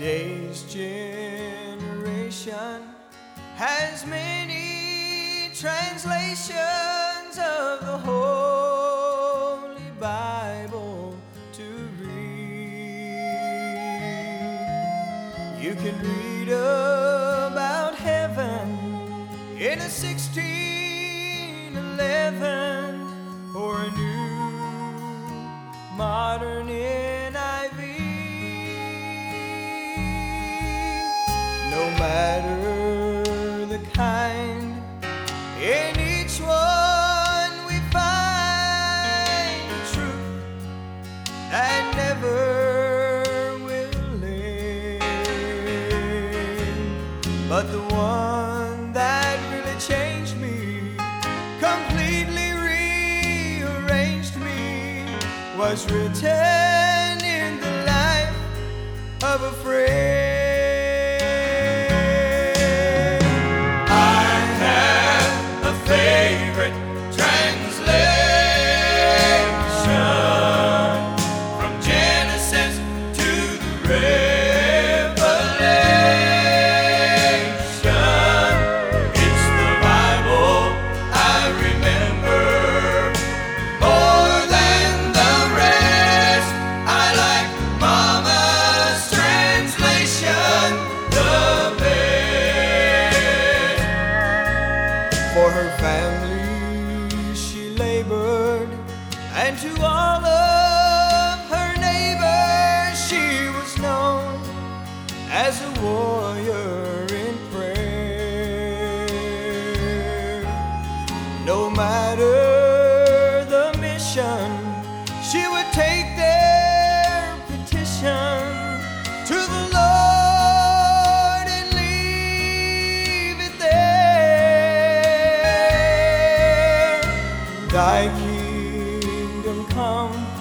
Today's generation has many translations of the Holy Bible to read. You can read about heaven in a 1611 or a new modern NIV. No matter the kind, in each one we find the truth that never will end. But the one that really changed me, completely rearranged me, was written in the life of a friend. Favorite translation from Genesis to the Revelation. It's the Bible I remember more than the rest. I like Mama's translation the best. For her family she labored, and to all of her neighbors she was known as a warrior in prayer. No matter the mission, she would take their petition to the Lord and leave it there. Thy kingdom come,